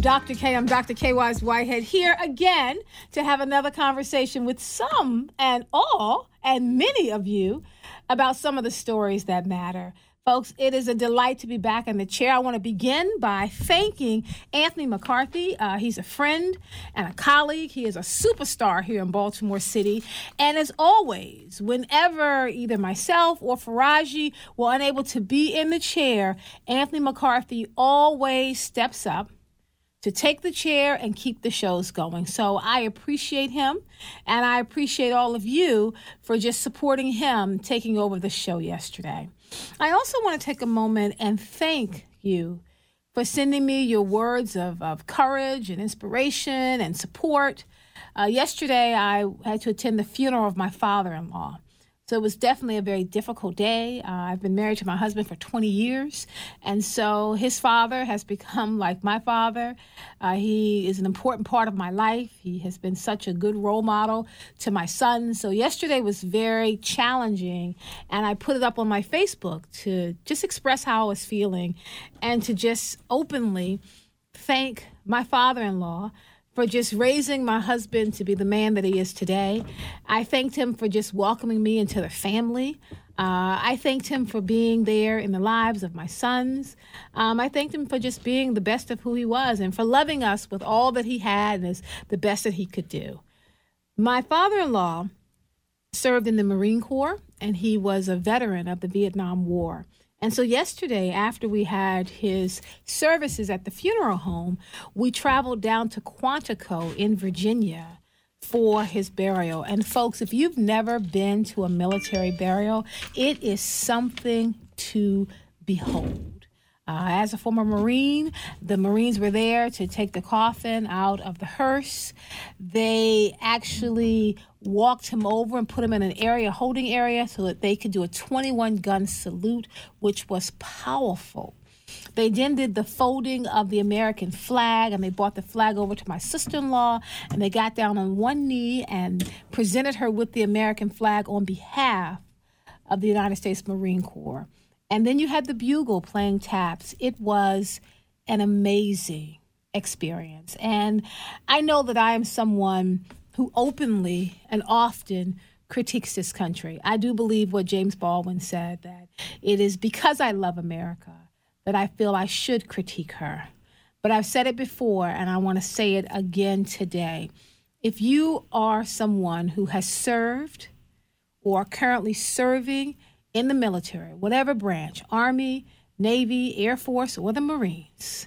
Dr. K. I'm Dr. K. Wise Whitehead here again to have another conversation with some and all and many of you about some of the stories that matter. Folks, it is a delight to be back in the chair. I want to begin by thanking Anthony McCarthy. He's a friend and a colleague. He is a superstar here in Baltimore City. And as always, whenever either myself or Faraji were unable to be in the chair, Anthony McCarthy always steps up to take the chair and keep the shows going. So I appreciate him, and I appreciate all of you for just supporting him taking over the show yesterday. I also want to take a moment and thank you for sending me your words of courage and inspiration and support. Yesterday, I had to attend the funeral of my father-in-law. So it was definitely a very difficult day. I've been married to my husband for 20 years, and so his father has become like my father. He is an important part of my life. He has been such a good role model to my son. So yesterday was very challenging, and I put it up on my Facebook to just express how I was feeling and to just openly thank my father-in-law for just raising my husband to be the man that he is today. I thanked him for just welcoming me into the family. I thanked him for being there in the lives of my sons. I thanked him for just being the best of who he was and for loving us with all that he had and is the best that he could do. My father-in-law served in the Marine Corps, and he was a veteran of the Vietnam War. And so yesterday, after we had his services at the funeral home, we traveled down to Quantico in Virginia for his burial. And folks, if you've never been to a military burial, it is something to behold. As a former Marine, the Marines were there to take the coffin out of the hearse. They actually walked him over and put him in an area, holding area, so that they could do a 21-gun salute, which was powerful. They then did the folding of the American flag, and they brought the flag over to my sister-in-law, and they got down on one knee and presented her with the American flag on behalf of the United States Marine Corps. And then you had the bugle playing taps. It was an amazing experience. And I know that I am someone who openly and often critiques this country. I do believe what James Baldwin said, that it is because I love America that I feel I should critique her. But I've said it before, and I want to say it again today. If you are someone who has served or currently serving in the military, whatever branch, Army, Navy, Air Force, or the Marines,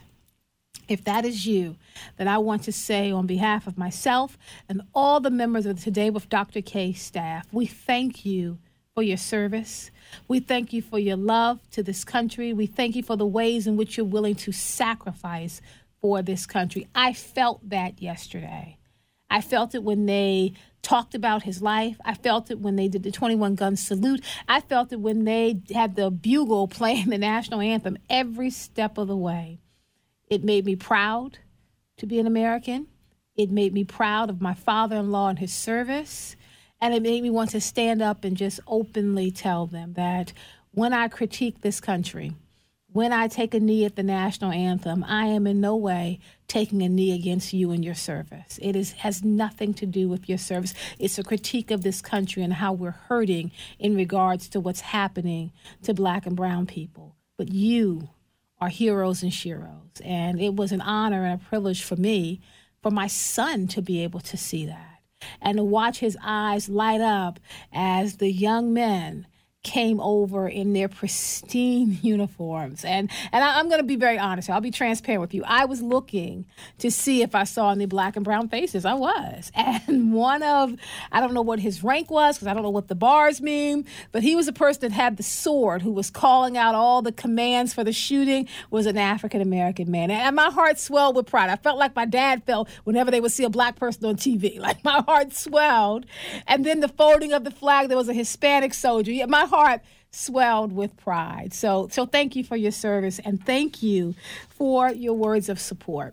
if that is you, then I want to say on behalf of myself and all the members of the Today with Dr. K staff, we thank you for your service. We thank you for your love to this country. We thank you for the ways in which you're willing to sacrifice for this country. I felt that yesterday. I felt it when they talked about his life. I felt it when they did the 21-gun salute. I felt it when they had the bugle playing the national anthem every step of the way. It made me proud to be an American. It made me proud of my father-in-law and his service. And it made me want to stand up and just openly tell them that when I critique this country, when I take a knee at the national anthem, I am in no way taking a knee against you and your service. It has nothing to do with your service. It's a critique of this country and how we're hurting in regards to what's happening to Black and brown people. But you are heroes and sheroes. And it was an honor and a privilege for me, for my son to be able to see that and to watch his eyes light up as the young men came over in their pristine uniforms. And I'm going to be very honest. I'll be transparent with you. I was looking to see if I saw any Black and brown faces. I was. And one of, I don't know what his rank was because I don't know what the bars mean, but he was a person that had the sword who was calling out all the commands for the shooting, was an African-American man. And my heart swelled with pride. I felt like my dad felt whenever they would see a Black person on TV. Like my heart swelled. And then the folding of the flag, there was a Hispanic soldier. Yeah, my heart swelled with pride. So thank you for your service, and thank you for your words of support.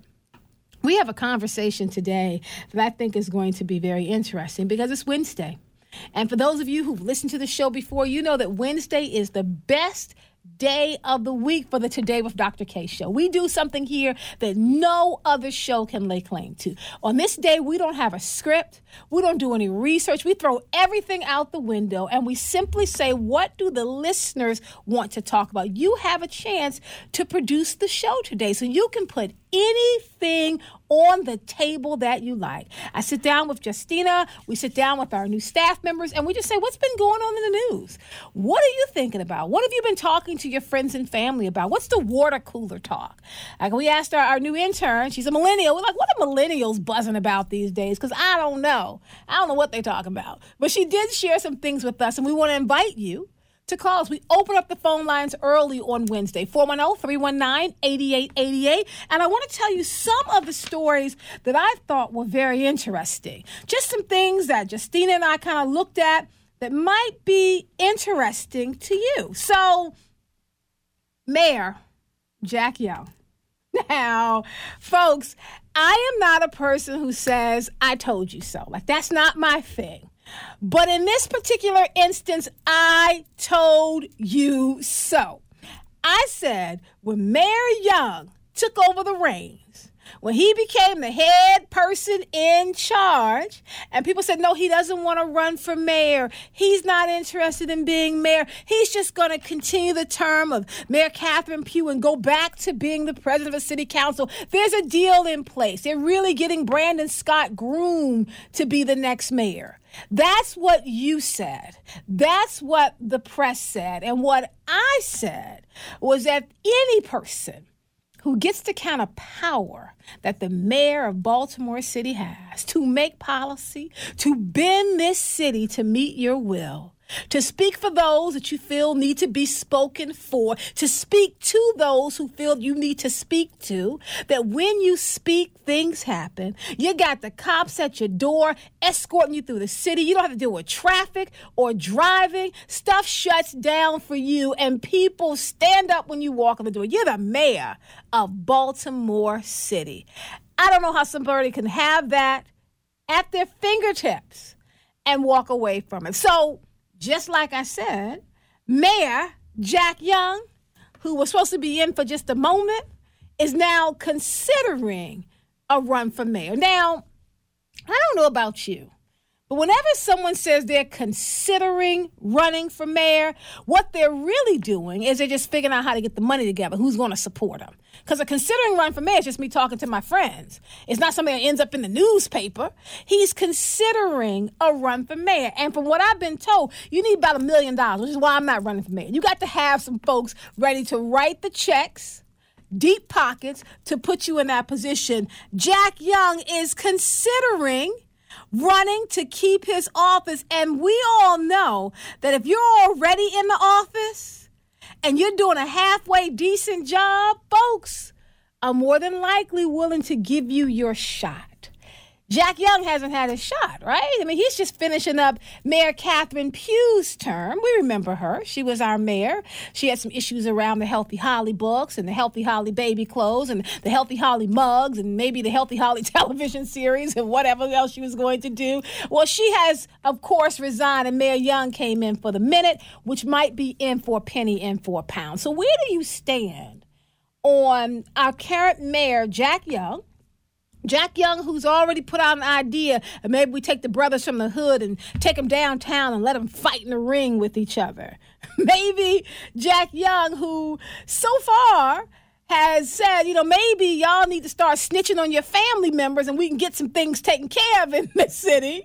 We have a conversation today that I think is going to be very interesting because it's Wednesday. And for those of you who've listened to the show before, you know that Wednesday is the best day of the week for the Today with Dr. K show. We do something here that no other show can lay claim to. On this day, we don't have a script. We don't do any research. We throw everything out the window and we simply say, what do the listeners want to talk about? You have a chance to produce the show today, so you can put anything on the table that you like. I sit down with Justina, we sit down with our new staff members, and we just say, what's been going on in the news? What are you thinking about? What have you been talking to your friends and family about? What's the water cooler talk? Like we asked our new intern, she's a millennial. We're like, what are millennials buzzing about these days? Because I don't know. I don't know what they're talking about. But she did share some things with us, and we want to invite you to call us. We open up the phone lines early on Wednesday, 410-319-8888. And I want to tell you some of the stories that I thought were very interesting. Just some things that Justina and I kind of looked at that might be interesting to you. So, Mayor Jack Young. Now, folks, I am not a person who says, I told you so. Like, that's not my thing. But in this particular instance, I told you so. I said when Mayor Young took over the reins, when he became the head person in charge, and people said, no, he doesn't want to run for mayor. He's not interested in being mayor. He's just going to continue the term of Mayor Catherine Pugh and go back to being the president of the city council. There's a deal in place. They're really getting Brandon Scott groomed to be the next mayor. That's what you said. That's what the press said. And what I said was that any person who gets the kind of power that the mayor of Baltimore City has to make policy, to bend this city to meet your will, to speak for those that you feel need to be spoken for, to speak to those who feel you need to speak to, that when you speak, things happen. You got the cops at your door escorting you through the city. You don't have to deal with traffic or driving. Stuff shuts down for you, and people stand up when you walk in the door. You're the mayor of Baltimore City. I don't know how somebody can have that at their fingertips and walk away from it. So, just like I said, Mayor Jack Young, who was supposed to be in for just a moment, is now considering a run for mayor. Now, I don't know about you, but whenever someone says they're considering running for mayor, what they're really doing is they're just figuring out how to get the money together, who's going to support them. Because a considering run for mayor is just me talking to my friends. It's not something that ends up in the newspaper. He's considering a run for mayor. And from what I've been told, you need about $1 million, which is why I'm not running for mayor. You got to have some folks ready to write the checks, deep pockets, to put you in that position. Jack Young is considering running to keep his office. And we all know that if you're already in the office and you're doing a halfway decent job, folks are more than likely willing to give you your shot. Jack Young hasn't had his shot, right? I mean, he's just finishing up Mayor Catherine Pugh's term. We remember her. She was our mayor. She had some issues around the Healthy Holly books and the Healthy Holly baby clothes and the Healthy Holly mugs and maybe the Healthy Holly television series and whatever else she was going to do. Well, she has, of course, resigned, and Mayor Young came in for the minute, which might be in for a penny, in for a pound. So where do you stand on our current mayor, Jack Young? Jack Young, who's already put out an idea, and maybe we take the brothers from the hood and take them downtown and let them fight in the ring with each other. Maybe Jack Young, who so far has said, maybe y'all need to start snitching on your family members and we can get some things taken care of in the city.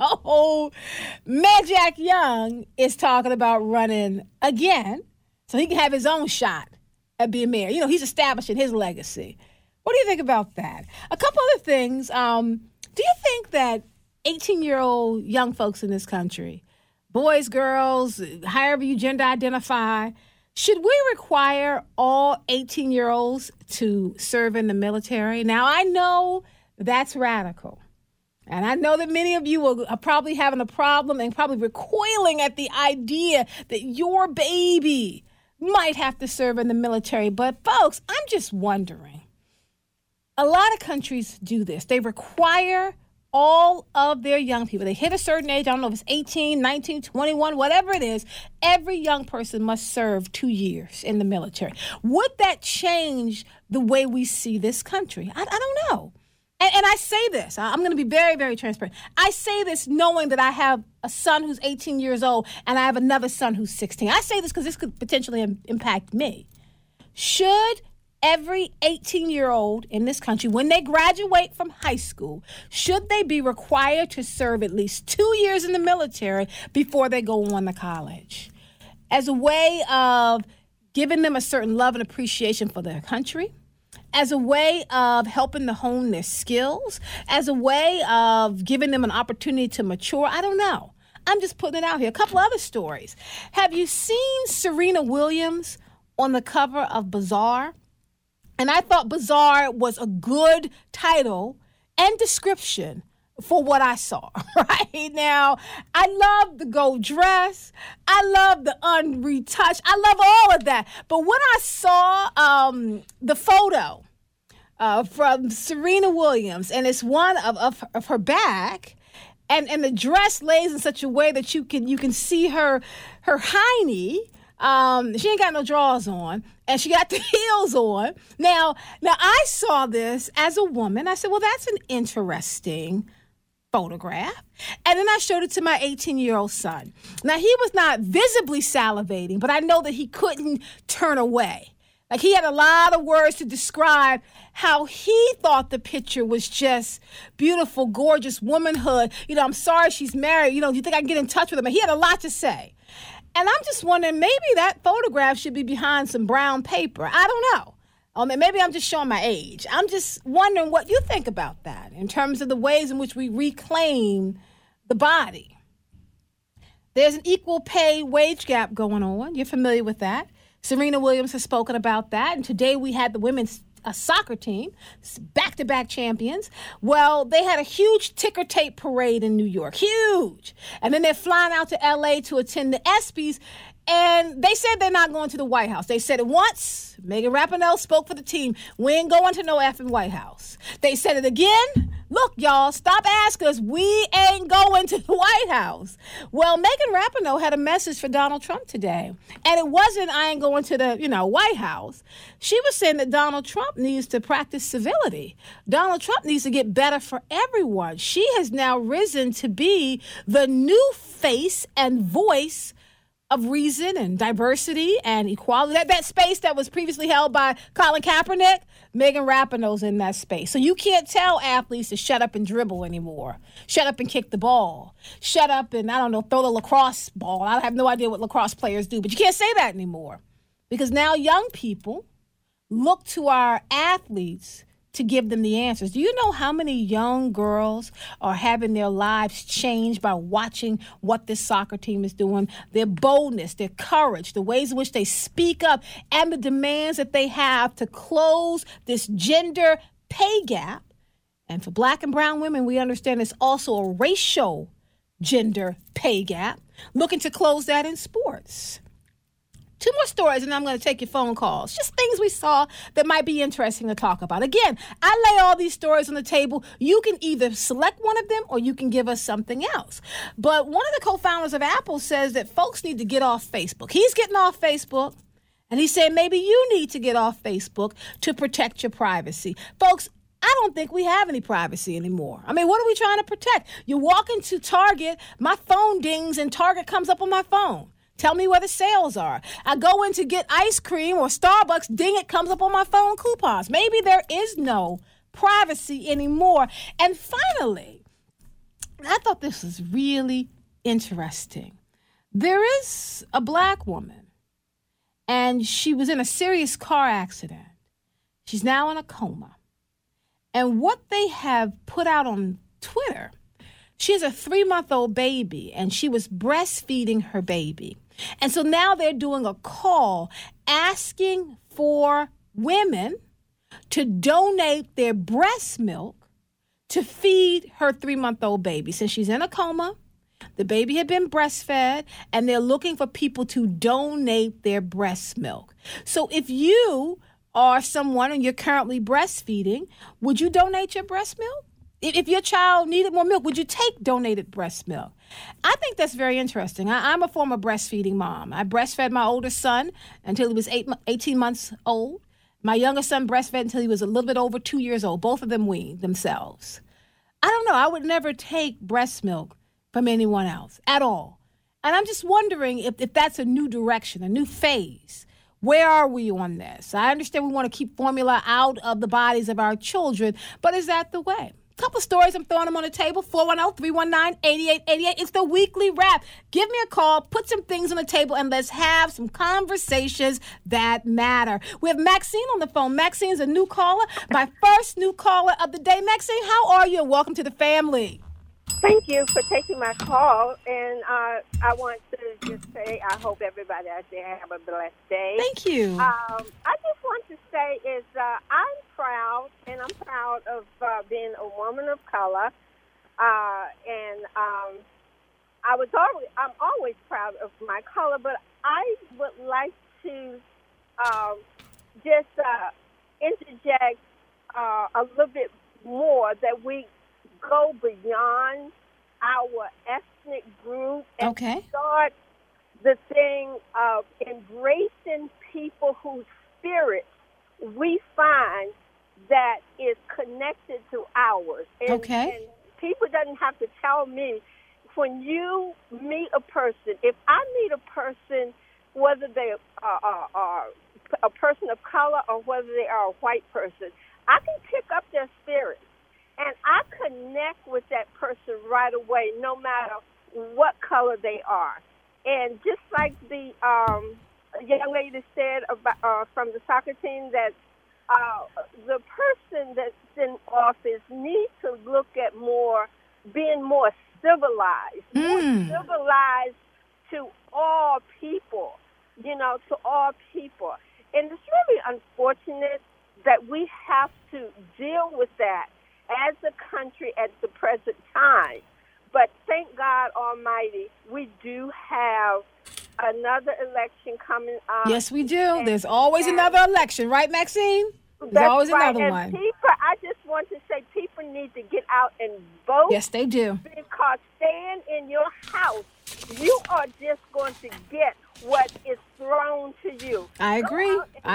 So Mayor Jack Young is talking about running again so he can have his own shot at being mayor. He's establishing his legacy. What do you think about that? A couple other things. Do you think that 18-year-old young folks in this country, boys, girls, however you gender identify, should we require all 18-year-olds to serve in the military? Now, I know that's radical. And I know that many of you are probably having a problem and probably recoiling at the idea that your baby might have to serve in the military. But, folks, I'm just wondering. A lot of countries do this. They require all of their young people. They hit a certain age. I don't know if it's 18, 19, 21, whatever it is. Every young person must serve 2 years in the military. Would that change the way we see this country? I don't know. And I say this. I'm going to be very, very transparent. I say this knowing that I have a son who's 18 years old and I have another son who's 16. I say this because this could potentially impact me. Should every 18-year-old in this country, when they graduate from high school, should they be required to serve at least 2 years in the military before they go on to college? As a way of giving them a certain love and appreciation for their country, as a way of helping to hone their skills, as a way of giving them an opportunity to mature. I don't know. I'm just putting it out here. A couple other stories. Have you seen Serena Williams on the cover of Bazaar? And I thought Bazaar was a good title and description for what I saw, right? Now, I love the gold dress. I love the unretouched. I love all of that. But when I saw the photo from Serena Williams, and it's one of her back, and the dress lays in such a way that you can see her hiney. She ain't got no drawers on, and she got the heels on. Now I saw this as a woman. I said, well, that's an interesting photograph. And then I showed it to my 18-year-old son. Now, he was not visibly salivating, but I know that he couldn't turn away. Like, he had a lot of words to describe how he thought the picture was just beautiful, gorgeous womanhood. You know, I'm sorry she's married. You know, do you think I can get in touch with him? And he had a lot to say. And I'm just wondering, maybe that photograph should be behind some brown paper. I don't know. Maybe I'm just showing my age. I'm just wondering what you think about that in terms of the ways in which we reclaim the body. There's an equal pay wage gap going on. You're familiar with that. Serena Williams has spoken about that. And today we had the women's soccer team, back-to-back champions. Well, they had a huge ticker tape parade in New York. Huge. And then they're flying out to L.A. to attend the ESPYs. And they said they're not going to the White House. They said it once. Megan Rapinoe spoke for the team. We ain't going to no effing White House. They said it again. Look, y'all, stop asking us. We ain't going to the White House. Well, Megan Rapinoe had a message for Donald Trump today. And it wasn't, I ain't going to the, White House. She was saying that Donald Trump needs to practice civility. Donald Trump needs to get better for everyone. She has now risen to be the new face and voice of reason and diversity and equality. That space that was previously held by Colin Kaepernick, Megan Rapinoe's in that space. So you can't tell athletes to shut up and dribble anymore. Shut up and kick the ball. Shut up and, throw the lacrosse ball. I have no idea what lacrosse players do, but you can't say that anymore. Because now young people look to our athletes to give them the answers. Do you know how many young girls are having their lives changed by watching what this soccer team is doing? Their boldness, their courage, the ways in which they speak up, and the demands that they have to close this gender pay gap. And for Black and brown women, we understand it's also a racial gender pay gap, looking to close that in sports. 2 more stories, and I'm going to take your phone calls. Just things we saw that might be interesting to talk about. Again, I lay all these stories on the table. You can either select one of them or you can give us something else. But one of the co-founders of Apple says that folks need to get off Facebook. He's getting off Facebook, and he said maybe you need to get off Facebook to protect your privacy. Folks, I don't think we have any privacy anymore. I mean, what are we trying to protect? You walk into Target, my phone dings, and Target comes up on my phone. Tell me where the sales are. I go in to get ice cream or Starbucks, ding, it comes up on my phone coupons. Maybe there is no privacy anymore. And finally, I thought this was really interesting. There is a Black woman, and she was in a serious car accident. She's now in a coma. And what they have put out on Twitter, she has a 3-month-old baby, and she was breastfeeding her baby. And so now they're doing a call asking for women to donate their breast milk to feed her 3-month-old baby. Since she's in a coma, the baby had been breastfed, and they're looking for people to donate their breast milk. So if you are someone and you're currently breastfeeding, would you donate your breast milk? If your child needed more milk, would you take donated breast milk? I think that's very interesting. I'm a former breastfeeding mom. I breastfed my older son until he was 18 months old. My younger son breastfed until he was a little bit over 2 years old. Both of them weaned themselves. I don't know. I would never take breast milk from anyone else at all. And I'm just wondering if that's a new direction, a new phase. Where are we on this? I understand we want to keep formula out of the bodies of our children, but is that the way? Couple stories, I'm throwing them on the table. 410-319-8888. It's the weekly wrap. Give me a call, put some things on the table, and let's have some conversations that matter. We have Maxine on the phone. Maxine's a new caller, my first new caller of the day. Maxine, how are you? Welcome to the family. Thank you for taking my call, and I want to just say I hope everybody out there have a blessed day. Thank you. I just want to say is I'm proud, and I'm proud of being a woman of color, and I'm always proud of my color, but I would like to just interject a little bit more that we go beyond our ethnic group and start the thing of embracing people whose spirits we find that is connected to ours. And people doesn't have to tell me. When you meet a person, if I meet a person, whether they are a person of color or whether they are a white person, I can pick up their spirit. And I connect with that person right away, no matter what color they are. And just like the young lady said about from the soccer team, that the person that's in office needs to look at being more civilized, more civilized to all people, to all people. And it's really unfortunate that we have to deal with that as a country at the present time. But thank God Almighty, we do have another election coming up. Yes, we do. There's always another election, right, Maxine? There's always another one. People, I just want to say people need to get out and vote. Yes, they do. Because staying in your house, you are just going to get what is thrown to you. I agree.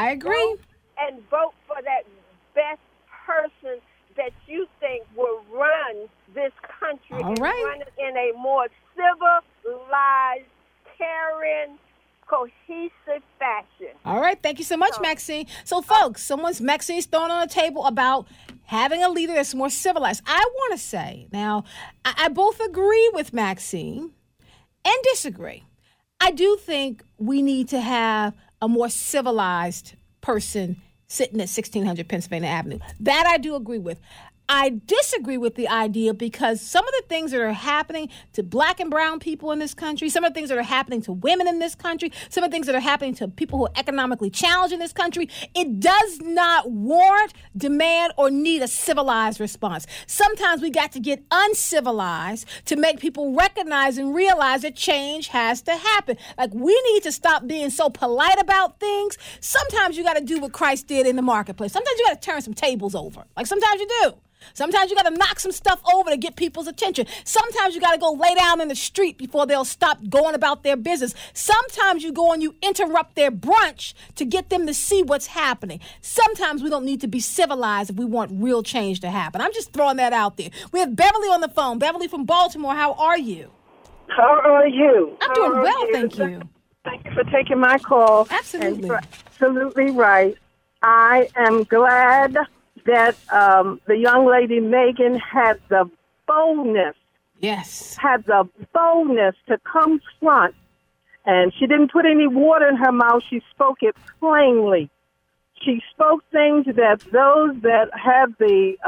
And vote for that best person that you think will run this country and run it in a more civilized, caring, cohesive fashion. All right. Thank you so much, Maxine. So, folks, Maxine's throwing on the table about having a leader that's more civilized. I want to say, now, I both agree with Maxine and disagree. I do think we need to have a more civilized person sitting at 1600 Pennsylvania Avenue. That I do agree with. I disagree with the idea because some of the things that are happening to black and brown people in this country, some of the things that are happening to women in this country, some of the things that are happening to people who are economically challenged in this country, it does not warrant, demand, or need a civilized response. Sometimes we got to get uncivilized to make people recognize and realize that change has to happen. Like, we need to stop being so polite about things. Sometimes you got to do what Christ did in the marketplace. Sometimes you got to turn some tables over. Like, sometimes you do. Sometimes you got to knock some stuff over to get people's attention. Sometimes you got to go lay down in the street before they'll stop going about their business. Sometimes you go and you interrupt their brunch to get them to see what's happening. Sometimes we don't need to be civilized if we want real change to happen. I'm just throwing that out there. We have Beverly on the phone. Beverly from Baltimore, how are you? How are you? I'm doing well, thank you. Thank you for taking my call. Absolutely. Absolutely right. I am glad that the young lady, Megan, had the boldness. Yes. Had the boldness to come front. And she didn't put any water in her mouth. She spoke it plainly. She spoke things that those that have the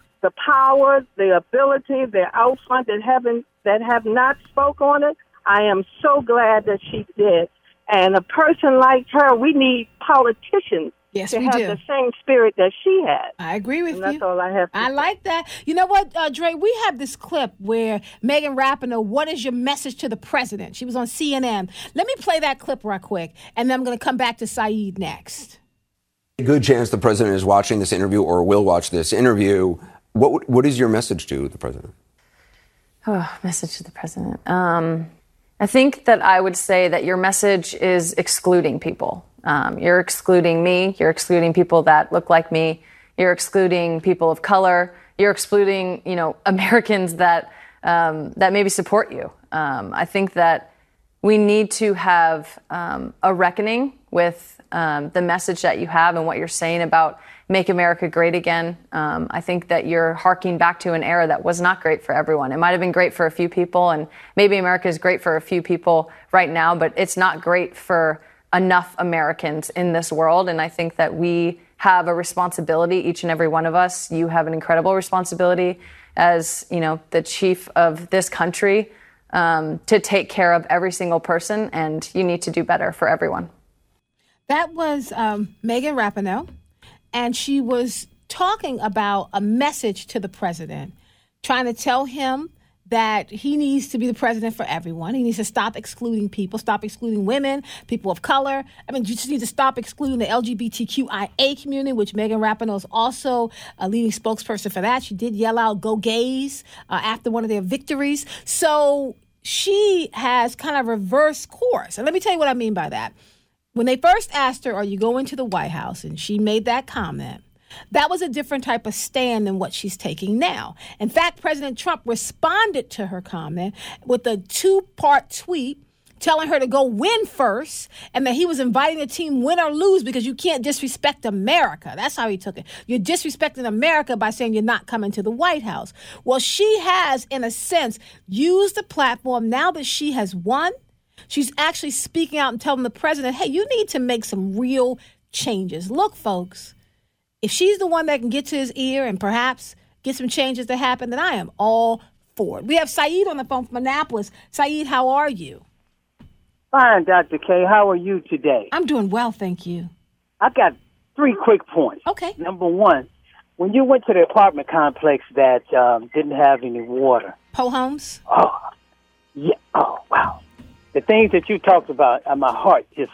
power, the ability, they're out front, that have not spoke on it. I am so glad that she did. And a person like her, we need politicians. Yes, to we have do. The same spirit that she had. I agree with you. That's all I have to say. I like that. You know what, Dre? We have this clip where Megan Rapinoe, what is your message to the president? She was on CNN. Let me play that clip right quick, and then I'm going to come back to Saeed next. A good chance the president is watching this interview or will watch this interview. What is your message to the president? Oh, message to the president. I think that I would say that your message is excluding people. You're excluding me. You're excluding people that look like me. You're excluding people of color. You're excluding, Americans that maybe support you. I think that we need to have a reckoning with the message that you have and what you're saying about Make America Great Again. I think that you're harking back to an era that was not great for everyone. It might have been great for a few people, and maybe America is great for a few people right now, but it's not great for enough Americans in this world. And I think that we have a responsibility, each and every one of us. You have an incredible responsibility as, the chief of this country, to take care of every single person, and you need to do better for everyone. That was Megan Rapinoe, and she was talking about a message to the president, trying to tell him that he needs to be the president for everyone. He needs to stop excluding people, stop excluding women, people of color. You just need to stop excluding the LGBTQIA community, which Megan Rapinoe is also a leading spokesperson for that. She did yell out, "Go gays," after one of their victories. So she has kind of reversed course. And let me tell you what I mean by that. When they first asked her, "Are you going to the White House?" and she made that comment, that was a different type of stand than what she's taking now. In fact, President Trump responded to her comment with a 2-part tweet telling her to go win first, and that he was inviting the team win or lose because you can't disrespect America. That's how he took it. You're disrespecting America by saying you're not coming to the White House. Well, she has, in a sense, used the platform now that she has won. She's actually speaking out and telling the president, hey, you need to make some real changes. Look, folks, if she's the one that can get to his ear and perhaps get some changes to happen, then I am all for it. We have Saeed on the phone from Annapolis. Saeed, how are you? Fine, Dr. K. How are you today? I'm doing well, thank you. I got 3 quick points. Okay. Number 1, when you went to the apartment complex that didn't have any water. Poe Homes? Oh, yeah. Oh, wow. The things that you talked about, my heart just,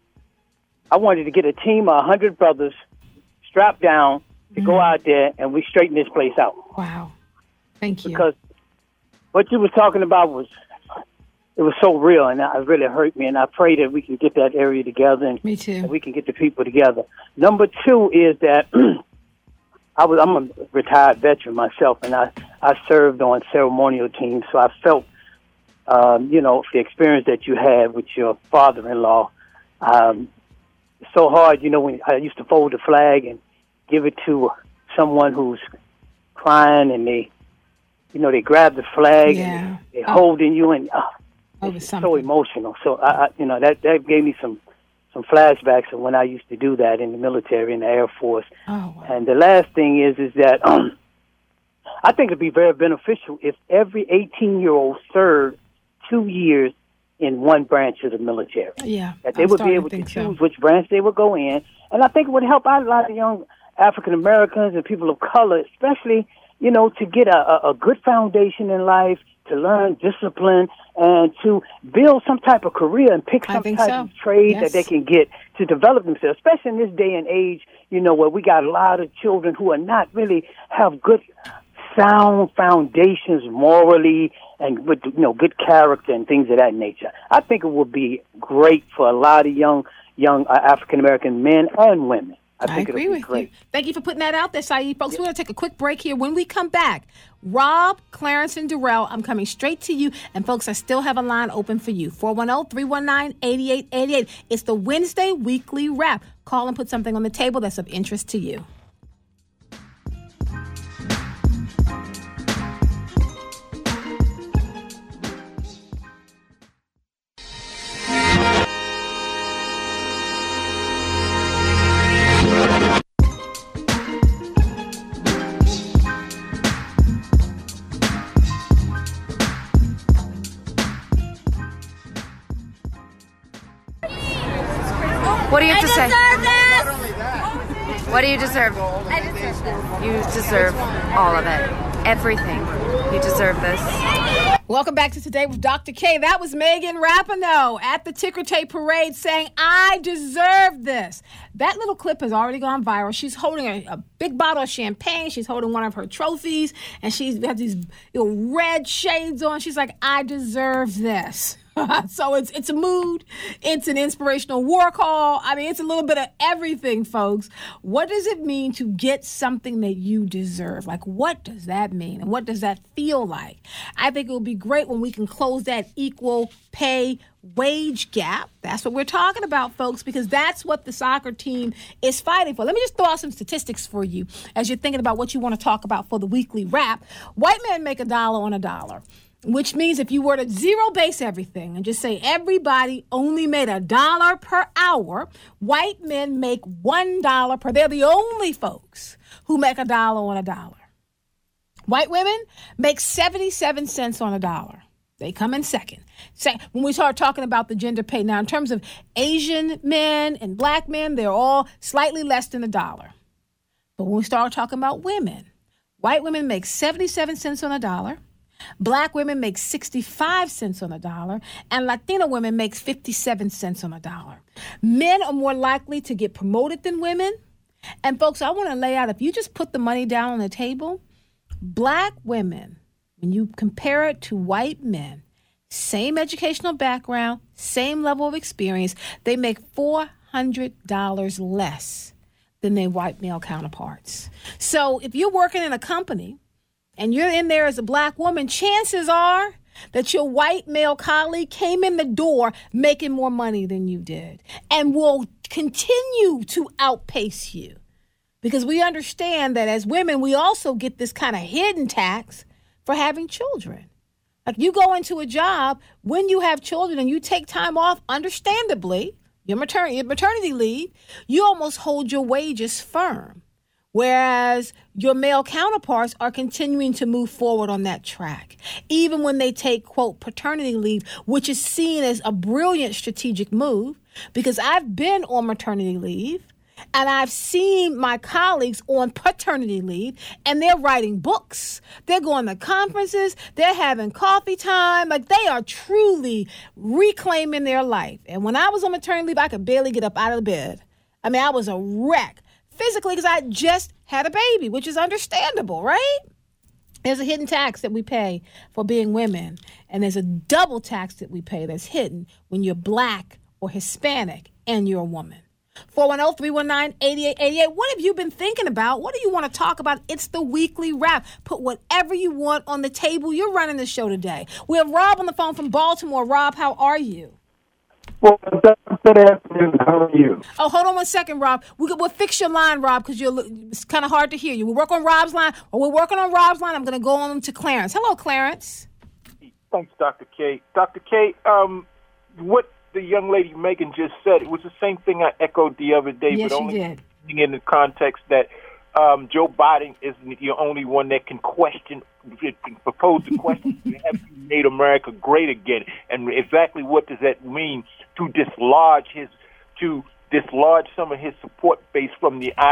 I wanted to get a team of 100 brothers strapped down to go out there and we straighten this place out. Wow. Thank you. Because what you were talking about was so real, and it really hurt me, and I pray that we can get that area together and me too. We can get the people together. Number 2 is that I'm a retired veteran myself, and I served on ceremonial teams, so I felt the experience that you had with your father-in-law. It's so hard, when I used to fold the flag and give it to someone who's crying, and they grab the flag and they're holding you, and it's so emotional. So that gave me some flashbacks of when I used to do that in the military, in the Air Force. Oh, wow. And the last thing is that I think it'd be very beneficial if every 18-year-old served 2 years in one branch of the military. Yeah, that they would be able to choose which branch they would go in. And I think it would help out a lot of young African Americans and people of color, especially, to get a good foundation in life, to learn discipline, and to build some type of career and pick some type of trade that they can get to develop themselves, especially in this day and age, where we got a lot of children who are not really have good, sound foundations morally and with good character and things of that nature. I think it would be great for a lot of young African American men and women. I agree with you. Thank you for putting that out there, Saeed. Folks, we're going to take a quick break here. When we come back, Rob, Clarence, and Darrell, I'm coming straight to you. And, folks, I still have a line open for you. 410-319-8888. It's the Wednesday Weekly Wrap. Call and put something on the table that's of interest to you. What do you have to say? What do you deserve? I deserve this. You deserve all of it. Everything. You deserve this. Welcome back to Today with Dr. K. That was Megan Rapinoe at the Ticker Tape Parade saying, I deserve this. That little clip has already gone viral. She's holding a big bottle of champagne. She's holding one of her trophies, and she's got these red shades on. She's like, I deserve this. So it's a mood. It's an inspirational war call. I mean, it's a little bit of everything, folks. What does it mean to get something that you deserve? Like, what does that mean? And what does that feel like? I think it will be great when we can close that equal pay wage gap. That's what we're talking about, folks, because that's what the soccer team is fighting for. Let me just throw out some statistics for you as you're thinking about what you want to talk about for the weekly wrap. White men make $1 on $1. Which means if you were to zero base everything and just say everybody only made $1 per hour, white men make $1 per. They're the only folks who make $1 on $1. White women make 77 cents on $1. They come in second. When we start talking about the gender pay, now in terms of Asian men and black men, they're all slightly less than $1. But when we start talking about women, white women make 77 cents on $1. Black women make 65 cents on $1, and Latina women make 57 cents on $1. Men are more likely to get promoted than women. And folks, I want to lay out, if you just put the money down on the table, black women, when you compare it to white men, same educational background, same level of experience, they make $400 less than their white male counterparts. So if you're working in a company and you're in there as a black woman, chances are that your white male colleague came in the door making more money than you did and will continue to outpace you. Because we understand that as women, we also get this kind of hidden tax for having children. Like you go into a job when you have children and you take time off, understandably, your maternity leave, you almost hold your wages firm. Whereas your male counterparts are continuing to move forward on that track, even when they take, quote, paternity leave, which is seen as a brilliant strategic move, because I've been on maternity leave and I've seen my colleagues on paternity leave and they're writing books. They're going to conferences. They're having coffee time. Like they are truly reclaiming their life. And when I was on maternity leave, I could barely get up out of bed. I mean, I was a wreck. Physically, because I just had a baby, which is understandable, right? There's a hidden tax that we pay for being women, and there's a double tax that we pay that's hidden when you're black or Hispanic and you're a woman. 410-319-8888. What have you been thinking about? What do you want to talk about? It's the weekly wrap. Put whatever you want on the table. You're running the show today. We have Rob on the phone from Baltimore. Rob, how are you? Well, good afternoon. How are you? Oh, hold on one second, Rob. We'll fix your line, Rob, because it's kind of hard to hear you. We'll work on Rob's line. While we're working on Rob's line, I'm going to go on to Clarence. Hello, Clarence. Thanks, Dr. K. Dr. K, what the young lady Megan just said, it was the same thing I echoed the other day. Yes, but only you did. In the context that Joe Biden isn't the only one that can propose the question, have you made America great again? And exactly what does that mean to dislodge some of his support base from the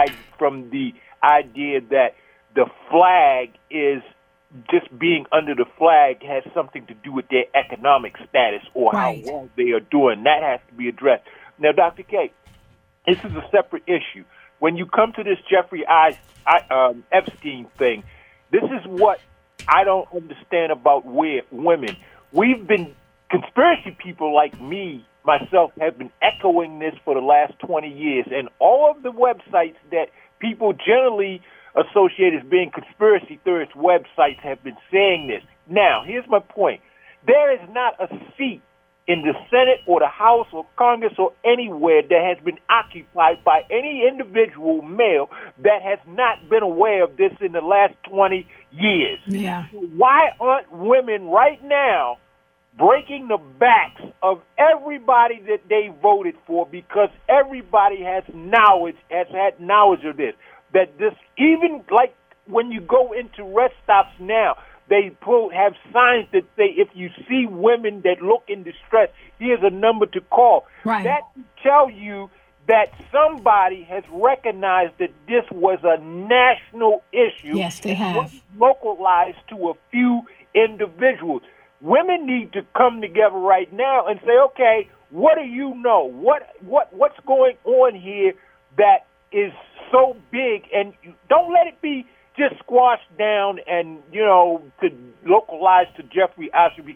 idea that the flag is just being under the flag has something to do with their economic status or right. How well they are doing. That has to be addressed. Now, Dr. K, this is a separate issue. When you come to this Jeffrey Epstein thing, this is what I don't understand about women. We've been, conspiracy people like me, myself, have been echoing this for the last 20 years, and all of the websites that people generally associate as being conspiracy theorist websites have been saying this. Now, here's my point. There is not a seat in the Senate or the House or Congress or anywhere that has been occupied by any individual male that has not been aware of this in the last 20 years. Yeah. Why aren't women right now breaking the backs of everybody that they voted for, because everybody has had knowledge of this? That this, even like when you go into rest stops now, they have signs that say, if you see women that look in distress, here's a number to call. Right. That tell you that somebody has recognized that this was a national issue. Yes, they have. It wasn't localized to a few individuals. women need to come together right now and say, okay, what do you know? What's going on here that is so big? And don't let it be just squashed down and, to localize to Jeffrey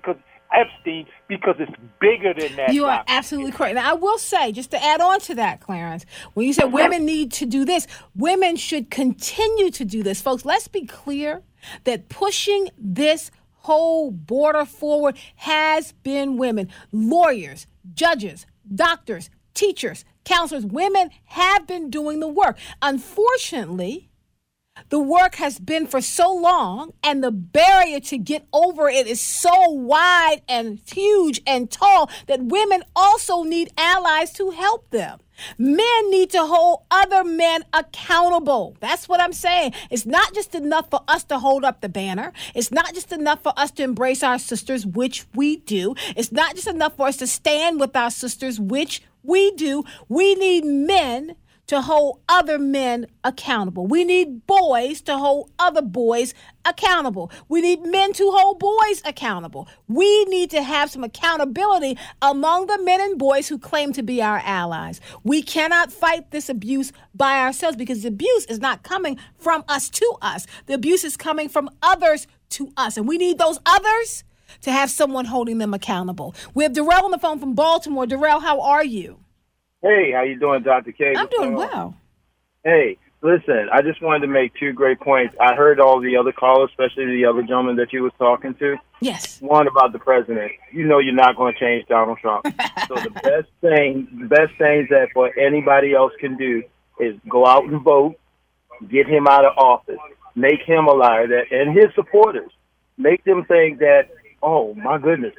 Epstein, because it's bigger than that. You are absolutely correct. Now, I will say, just to add on to that, Clarence, when you said women need to do this, women should continue to do this. Folks, let's be clear that pushing this whole border forward has been women. Lawyers, judges, doctors, teachers, counselors, women have been doing the work. Unfortunately, the work has been for so long, and the barrier to get over it is so wide and huge and tall that women also need allies to help them. Men need to hold other men accountable. That's what I'm saying. It's not just enough for us to hold up the banner. It's not just enough for us to embrace our sisters, which we do. It's not just enough for us to stand with our sisters, which we do. We need men to hold other men accountable. We need boys to hold other boys accountable. We need men to hold boys accountable. We need to have some accountability among the men and boys who claim to be our allies. We cannot fight this abuse by ourselves, because the abuse is not coming from us to us. The abuse is coming from others to us. And we need those others to have someone holding them accountable. We have Darrell on the phone from Baltimore. Darrell, how are you? Hey, how you doing, Dr. K? I'm doing well. Hey, listen, I just wanted to make two great points. I heard all the other callers, especially the other gentleman that you was talking to. Yes. One about the president. You know you're not going to change Donald Trump. So the best thing that for anybody else can do is go out and vote, get him out of office, make him a liar, and his supporters, make them think that, oh, my goodness,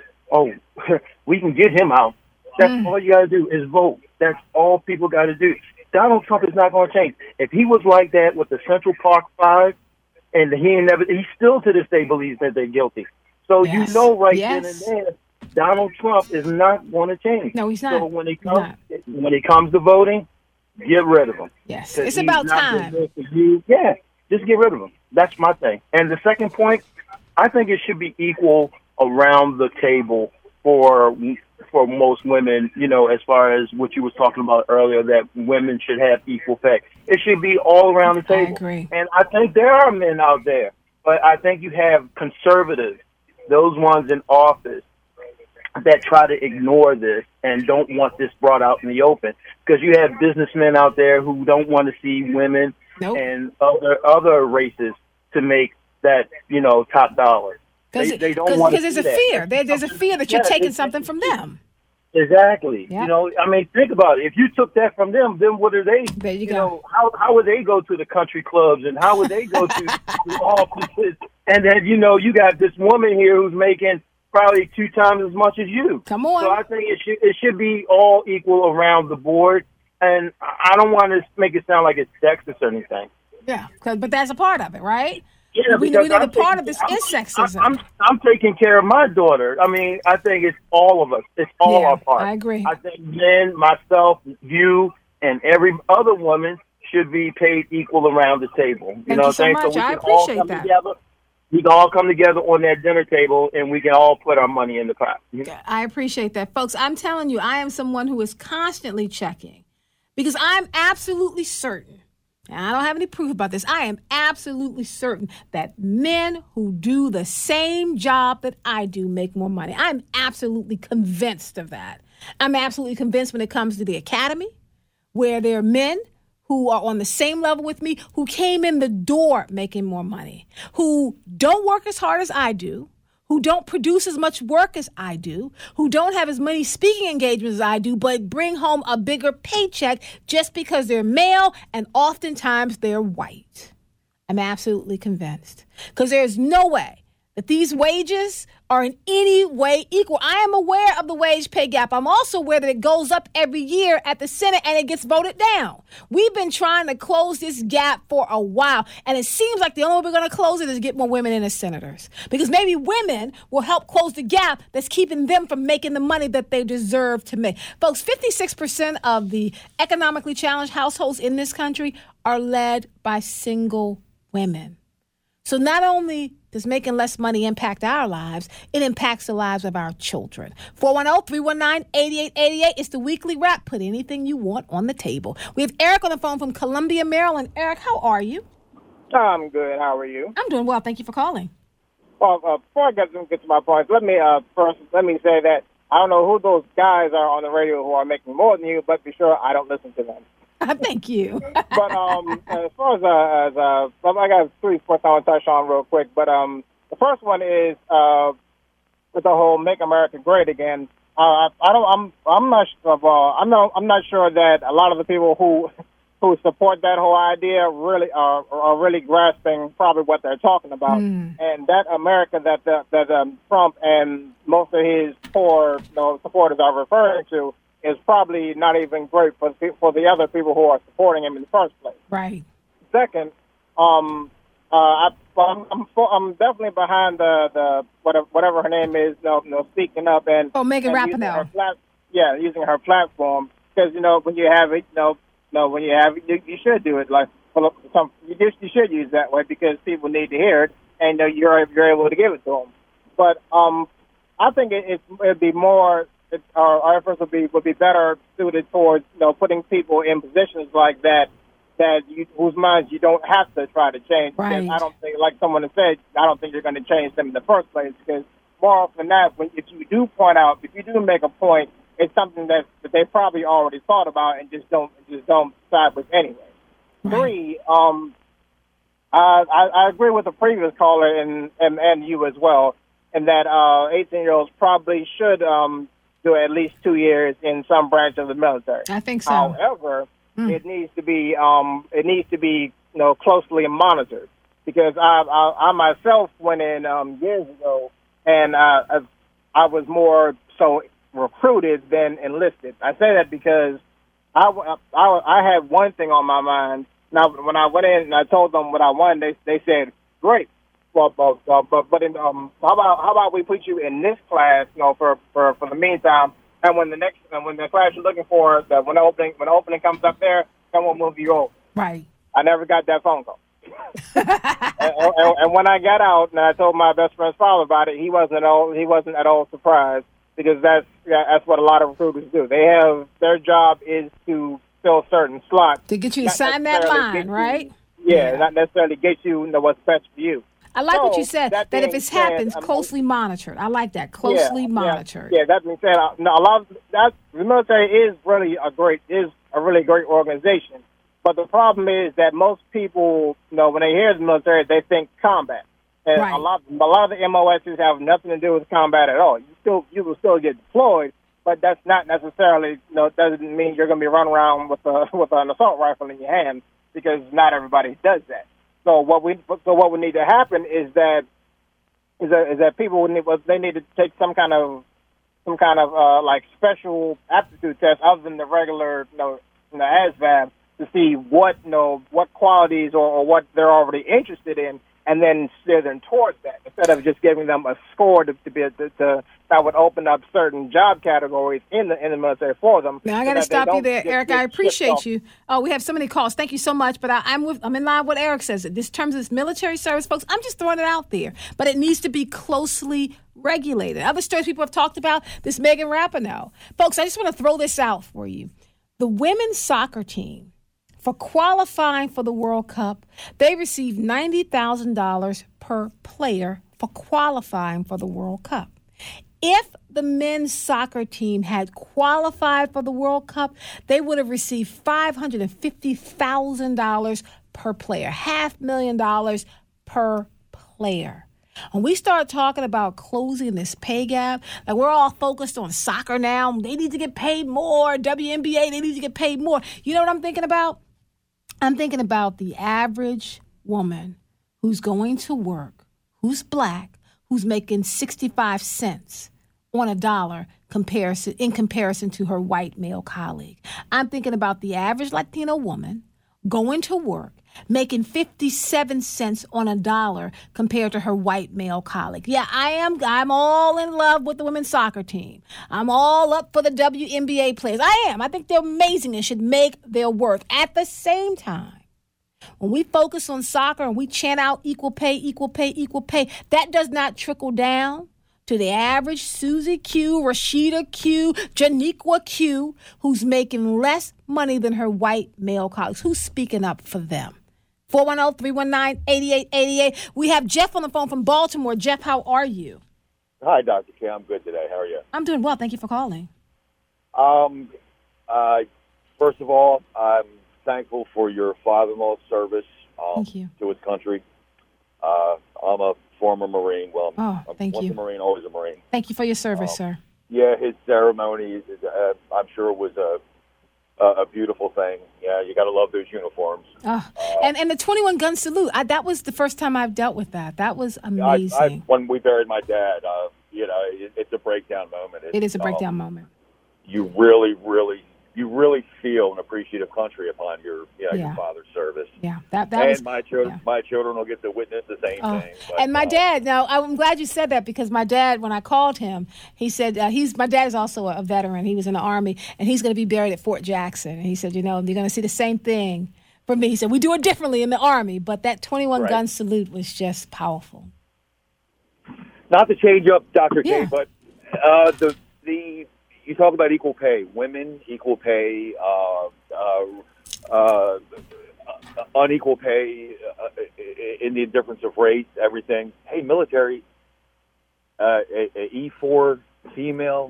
we can get him out. That's all you got to do is vote. That's all people got to do. Donald Trump is not going to change. If he was like that with the Central Park Five, and he still to this day believes that they're guilty. So yes. then and there, Donald Trump is not going to change. No, he's not. So when it comes to voting, get rid of him. Yes, it's about time. Yeah, just get rid of him. That's my thing. And the second point, I think it should be equal around the table for most women, as far as what you was talking about earlier, that women should have equal pay. It should be all around the table. I agree. And I think there are men out there, but I think you have conservatives, those ones in office, that try to ignore this and don't want this brought out in the open. Because you have businessmen out there who don't want to see women and other races to make that, top dollar. They don't want to. Because there's a fear. There's a fear that you're taking something from them. Exactly. Yep. Think about it. If you took that from them, then what are they? There you go. How would they go to the country clubs, and how would they go to the offices? And then you got this woman here who's making probably 2 times as much as you. Come on. So I think it should be all equal around the board. And I don't want to make it sound like it's sexist or anything. Yeah, but that's a part of it, right? Yeah, we know the part of this is sexism. I'm taking care of my daughter. I think it's all of us. It's all our part. I agree. I think men, myself, you, and every other woman should be paid equal around the table. Thank you so much. I appreciate that. We can all come together on that dinner table, and we can all put our money in the pot. I appreciate that. Folks, I'm telling you, I am someone who is constantly checking, because I'm absolutely certain, and I don't have any proof about this, I am absolutely certain that men who do the same job that I do make more money. I'm absolutely convinced of that. I'm absolutely convinced when it comes to the academy, where there are men who are on the same level with me, who came in the door making more money, who don't work as hard as I do, who don't produce as much work as I do, who don't have as many speaking engagements as I do, but bring home a bigger paycheck just because they're male and oftentimes they're white. I'm absolutely convinced. Because there's no way that these wages are in any way equal. I am aware of the wage pay gap. I'm also aware that it goes up every year at the Senate and it gets voted down. We've been trying to close this gap for a while, and it seems like the only way we're going to close it is get more women in as senators, because maybe women will help close the gap that's keeping them from making the money that they deserve to make. Folks, 56% of the economically challenged households in this country are led by single women. So not only does making less money impact our lives, it impacts the lives of our children. 410-319-8888. It's the weekly wrap. Put anything you want on the table. We have Eric on the phone from Columbia, Maryland. Eric, how are you? I'm good. How are you? I'm doing well. Thank you for calling. Well, before I get to my points, let me say that I don't know who those guys are on the radio who are making more than you, but be sure I don't listen to them. Thank you. But as far as I got 3 points I want to touch on real quick. But the first one is with the whole "Make America Great Again." I'm not sure that a lot of the people who support that whole idea really are really grasping probably what they're talking about. And that America that Trump and most of his core supporters are referring to is probably not even great for the other people who are supporting him in the first place. Right. Second, I'm definitely behind the whatever her name is, speaking up and Megan Rapinoe. Using her platform, because when you have it, you should do it like you should use that way because people need to hear it, and you're able to give it to them. But I think it'd be more. Our efforts would be better suited towards putting people in positions like that whose minds you don't have to try to change. Right. Because I don't think, like someone has said, I don't think you're going to change them in the first place. Because more often than not, if you do make a point, it's something that they probably already thought about and just don't side with anyway. Right. 3, I agree with the previous caller and you as well, in that 18-year-olds probably should do at least 2 years in some branch of the military. I think so. However, it needs to be closely monitored, because I myself went in years ago, and I was more so recruited than enlisted. I say that because I had one thing on my mind. Now, when I went in and I told them what I wanted, they said, "Great. Well, but how about we put you in this class, for the meantime, and when the class you're looking for, when the opening comes up there, then we'll move you over." Right. I never got that phone call. and when I got out and I told my best friend's father about it, he wasn't at all surprised, because that's what a lot of recruiters do. Their job is to fill certain slots to get you to sign that line, right? Not necessarily get you what's best for you. I like what you said, that if it happens, closely monitored. I like that, closely monitored. Yeah, that being said, a lot of that, the military is really a really great organization. But the problem is that most people, when they hear the military, they think combat. And a lot of the MOSs have nothing to do with combat at all. You will still get deployed, but that's not necessarily, doesn't mean you're going to be running around with an assault rifle in your hand, because not everybody does that. So what would need to happen is that people they need to take some kind of like special aptitude test other than the regular ASVAB, to see what qualities or what they're already interested in, and then steer them towards that, instead of just giving them a score to that would open up certain job categories in the military for them. Now I got to stop you there, Eric. I appreciate you. Oh, we have so many calls. Thank you so much. But I'm in line with what Eric says. In terms of this military service, folks, I'm just throwing it out there. But it needs to be closely regulated. Other stories people have talked about, this Megan Rapinoe. Folks, I just want to throw this out for you. The women's soccer team, for qualifying for the World Cup, they received $90,000 per player for qualifying for the World Cup. If the men's soccer team had qualified for the World Cup, they would have received $550,000 per player, $500,000 per player. When we start talking about closing this pay gap, like we're all focused on soccer now. They need to get paid more. WNBA, they need to get paid more. You know what I'm thinking about? I'm thinking about the average woman who's going to work, who's black, who's making 65 cents on a dollar in comparison to her white male colleague. I'm thinking about the average Latino woman going to work, making 57 cents on a dollar compared to her white male colleague. Yeah, I'm all in love with the women's soccer team. I'm all up for the WNBA players. I am. I think they're amazing and should make their worth. At the same time, When we focus on soccer and we chant out equal pay, equal pay, equal pay, that does not trickle down to the average Susie Q, Rashida Q, Janiqua Q, who's making less money than her white male colleagues. Who's speaking up for them? 410-319-8888. We have Jeff on the phone from Baltimore. Jeff, how are you? Hi, Dr. K. I'm good today. How are you? I'm doing well. Thank you for calling. First of all, I'm thankful for your father-in-law's service Thank you. to his country. I'm a former Marine. Well, thank once you. a Marine, always a Marine. Thank you for your service, sir. Yeah, his ceremony, I'm sure, was a beautiful thing. Yeah, you got to love those uniforms. And the 21 gun salute. That was the first time I've dealt with that. That was amazing. When we buried my dad, it's a breakdown moment. It is a breakdown moment. You really feel an appreciative country upon your father's service. Yeah, that and was, my children will get to witness the same thing. But, and my dad. Now, I'm glad you said that, because my dad, when I called him, he said my dad is also a veteran. He was in the Army, and he's going to be buried at Fort Jackson. And he said, you're going to see the same thing for me. He said, we do it differently in the Army, but that 21 gun salute was just powerful. Not to change up, Dr. K, but you talk about equal pay, women, equal pay, unequal pay in the difference of race, everything. Hey, military, E4 female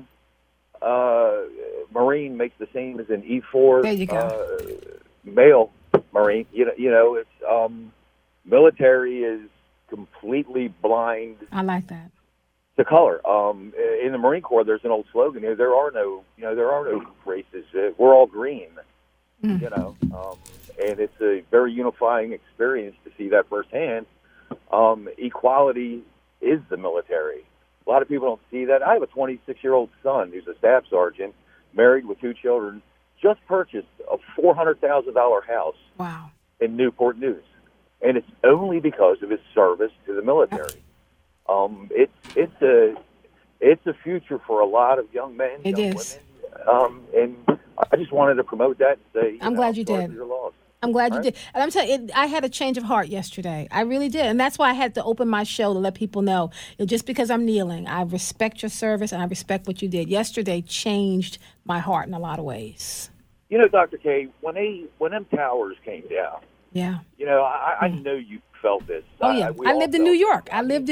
Marine makes the same as an E4 there you go. Male Marine. It's military is completely blind. I like that. To color. In the Marine Corps, there's an old slogan here: there are no races. We're all green. And it's a very unifying experience to see that firsthand. Equality is the military. A lot of people don't see that. I have a 26-year-old son who's a staff sergeant, married with 2 children, just purchased a $400,000 house. Wow. In Newport News, and it's only because of his service to the military. It's a future for a lot of young men, young women. And I just wanted to promote that and say, I'm glad you did. I'm glad you did. And I'm telling you, I had a change of heart yesterday. I really did. And that's why I had to open my show to let people know, just because I'm kneeling, I respect your service and I respect what you did. Yesterday changed my heart in a lot of ways. Dr. K, when them towers came down, I know you felt this. Oh, yeah. I lived in New York.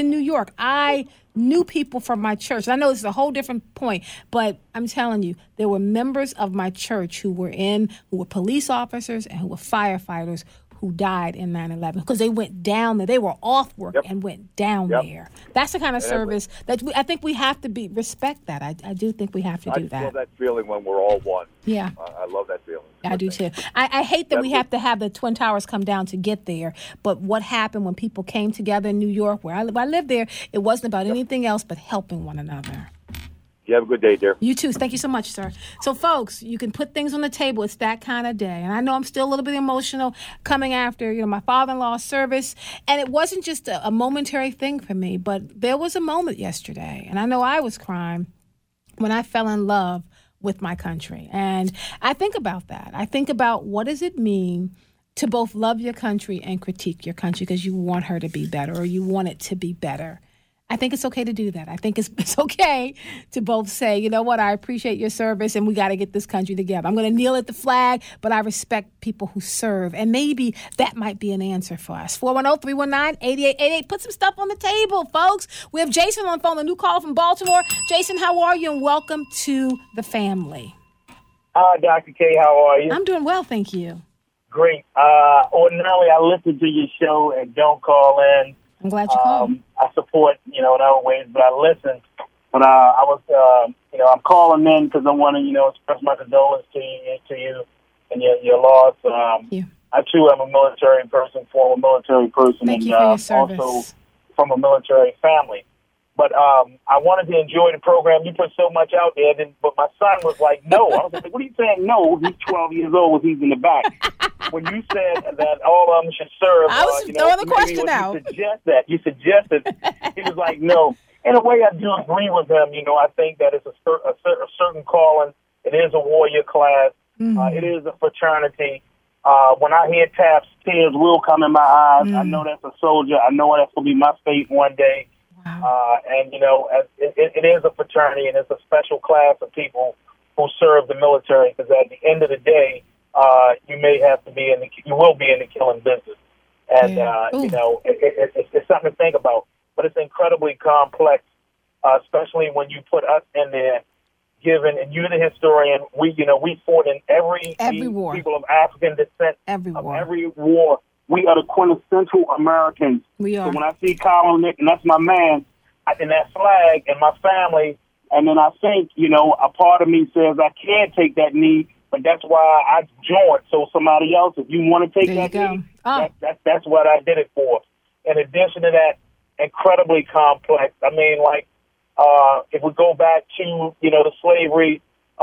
I knew people from my church. I know this is a whole different point, but I'm telling you, there were members of my church who were police officers and who were firefighters who died in 9/11 because they went down there. They were off work and went down there. That's the kind of service that I think we have to respect that. I do think we have to do that. I love that feeling when we're all one. Yeah. I love that feeling. I do too. I hate that we have to have the Twin Towers come down to get there, but what happened when people came together in New York, where I lived there, it wasn't about anything else but helping one another. You have a good day, dear. You too. Thank you so much, sir. So, folks, you can put things on the table. It's that kind of day. And I know I'm still a little bit emotional coming after, my father-in-law's service. And it wasn't just a momentary thing for me, but there was a moment yesterday. And I know I was crying when I fell in love with my country. And I think about that. I think about what does it mean to both love your country and critique your country because you want her to be better or you want it to be better. I think it's okay to do that. I think it's okay to both say, you know what, I appreciate your service and we got to get this country together. I'm going to kneel at the flag, but I respect people who serve. And maybe that might be an answer for us. 410-319-8888. Put some stuff on the table, folks. We have Jason on the phone, a new call from Baltimore. Jason, how are you? And welcome to the family. Hi, Dr. K. How are you? I'm doing well, thank you. Great. Ordinarily, I listen to your show and don't call in. I'm glad you called. I support, in other ways, but I listen. But I was, I'm calling in because I want to, express my condolences to you and your loss. I, too, am a military person, former military person, Thank you for your service. Also from a military family. But I wanted to enjoy the program. You put so much out there, but my son was like, no. I was like, what are you saying, no? He's 12 years old. He's in the back. When you said that all of them should serve, I was throwing the question out. You suggested. He was like, no. In a way, I do agree with him. I think that it's a certain calling. It is a warrior class. Mm-hmm. It is a fraternity. When I hear taps, tears will come in my eyes. I know that's a soldier. I know that's going to be my fate one day. And, you know, it is a fraternity, and it's a special class of people who serve the military, because at the end of the day, you will be in the killing business. And, you know, it's something to think about. But it's incredibly complex, especially when you put us in there, and you're the historian. We fought in every war. People of African descent, every war. We are the quintessential Americans. We are. So when I see Colin Nick, and that's my man, and that flag, and my family, and then I think, you know, a part of me says I can't take that knee, but that's why I joined. So somebody else, if you want to take that knee, that's what I did it for. In addition to that, incredibly complex. I mean, like, if we go back to, you know, the slavery,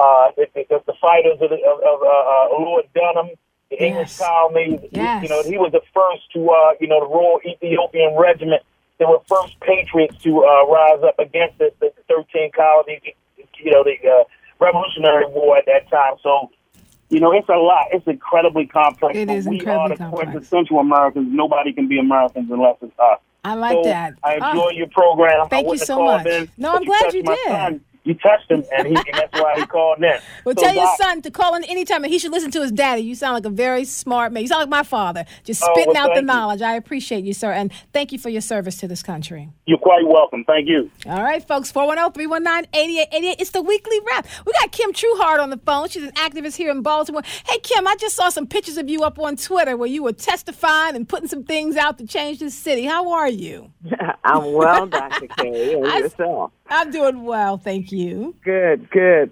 the fighters of Lord Dunham, the English colonies, you know, he was the first to, you know, the Royal Ethiopian Regiment. They were first patriots to rise up against the 13 colonies, you know, the Revolutionary War at that time. So, you know, it's a lot. It's incredibly complex. It is incredibly complex. We are the quintessential Americans. Nobody can be Americans unless it's us. I like that. I enjoy your program. Thank you so much. No, I'm glad you did. Son. You touched him, and that's why he called in. Well, tell your son to call in anytime, and he should listen to his daddy. You sound like a very smart man. You sound like my father, just spitting out the knowledge. I appreciate you, sir, and thank you for your service to this country. You're quite welcome. Thank you. All right, folks, 410-319-8888. It's the weekly wrap. We got Kim Trueheart on the phone. She's an activist here in Baltimore. Hey, Kim, I just saw some pictures of you up on Twitter where you were testifying and putting some things out to change this city. How are you? I'm well, Dr. K, and yourself. I'm doing well, thank you. Good.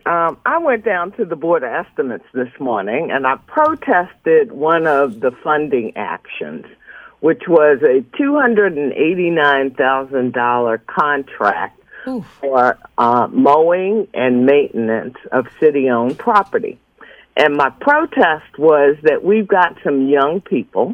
I went down to the Board of Estimates this morning, and I protested one of the funding actions, which was a $289,000 contract for mowing and maintenance of city-owned property. And my protest was that we've got some young people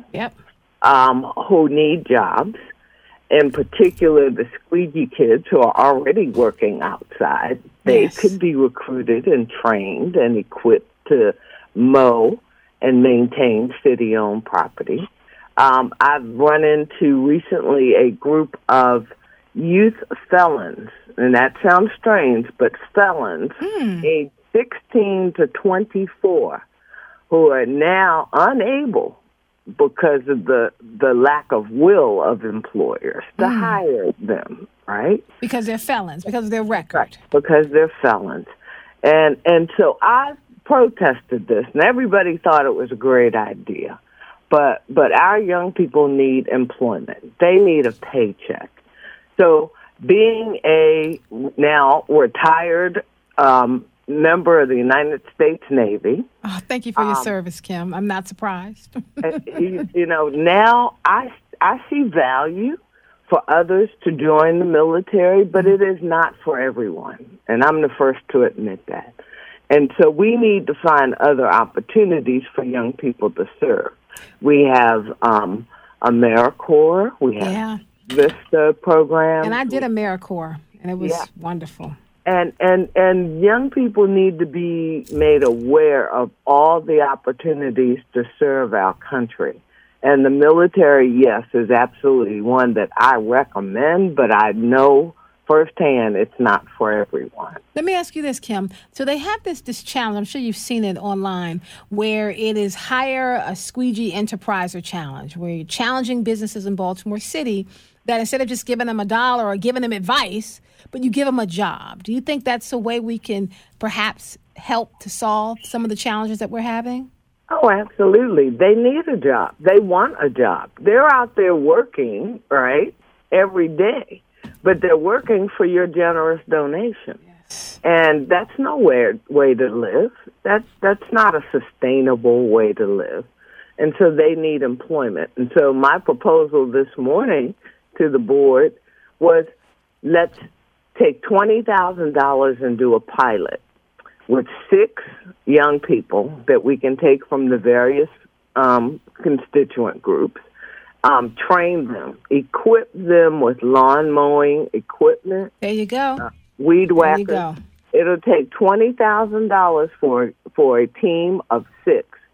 who need jobs. In particular, the squeegee kids who are already working outside. They could be recruited and trained and equipped to mow and maintain city-owned property. I've run into recently a group of youth felons, and that sounds strange, but felons, aged 16 to 24, who are now unable, because of the lack of will of employers to hire them, right? Because they're felons, because of their record. Right. Because they're felons. And so I protested this, and everybody thought it was a great idea. But our young people need employment. They need a paycheck. So being a now retired member of the United States Navy. Oh, thank you for your service, Kim. I'm not surprised. You know, now I see value for others to join the military, but it is not for everyone. And I'm the first to admit that. And so we need to find other opportunities for young people to serve. We have AmeriCorps. We have VISTA program. And I did AmeriCorps, and it was wonderful. And young people need to be made aware of all the opportunities to serve our country. And the military, yes, is absolutely one that I recommend, but I know firsthand it's not for everyone. Let me ask you this, Kim. So they have this challenge, I'm sure you've seen it online, where it is Hire a Squeegee Enterpriser Challenge, where you're challenging businesses in Baltimore City that instead of just giving them $1 or giving them advice, but you give them a job. Do you think that's a way we can perhaps help to solve some of the challenges that we're having? Oh, absolutely. They need a job. They want a job. They're out there working, right, every day, but they're working for your generous donation. Yes. And that's no way to live. That's not a sustainable way to live. And so they need employment. And so my proposal this morning to the board was, let's take $20,000 and do a pilot with 6 young people that we can take from the various constituent groups, train them, equip them with lawn mowing equipment. There you go. Weed whackers. It'll take $20,000 for a team of 6,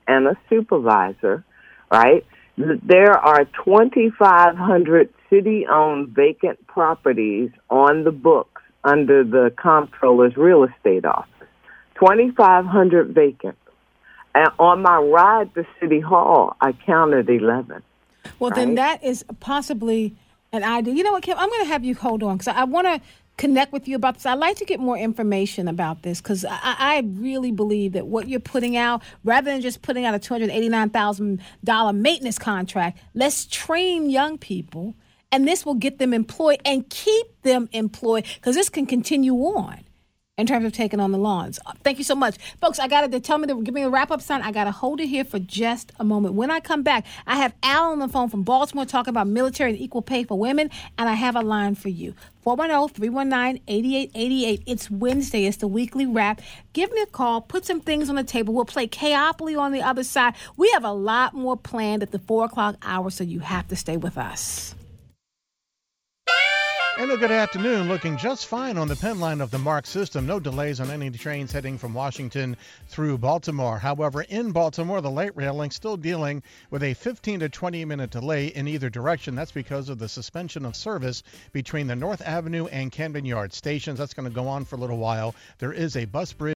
and a supervisor, right? There are 2,500 city-owned vacant properties on the books under the Comptroller's real estate office. 2,500 vacant. And on my ride to City Hall, I counted 11. Well, then that is possibly an idea. You know what, Kim? I'm going to have you hold on because I want to connect with you about this. I'd like to get more information about this because I really believe that what you're putting out, rather than just putting out a $289,000 maintenance contract, let's train young people, and this will get them employed and keep them employed because this can continue on in terms of taking on the lawns. Thank you so much. Folks, give me a wrap-up sign. I got to hold it here for just a moment. When I come back, I have Al on the phone from Baltimore talking about military and equal pay for women, and I have a line for you. 410-319-8888. It's Wednesday. It's the weekly wrap. Give me a call. Put some things on the table. We'll play Chaopoly on the other side. We have a lot more planned at the 4 o'clock hour, so you have to stay with us. And a good afternoon. Looking just fine on the Penn line of the MARC system. No delays on any trains heading from Washington through Baltimore. However, in Baltimore, the light rail link still dealing with a 15 to 20-minute delay in either direction. That's because of the suspension of service between the North Avenue and Camden Yard stations. That's going to go on for a little while. There is a bus bridge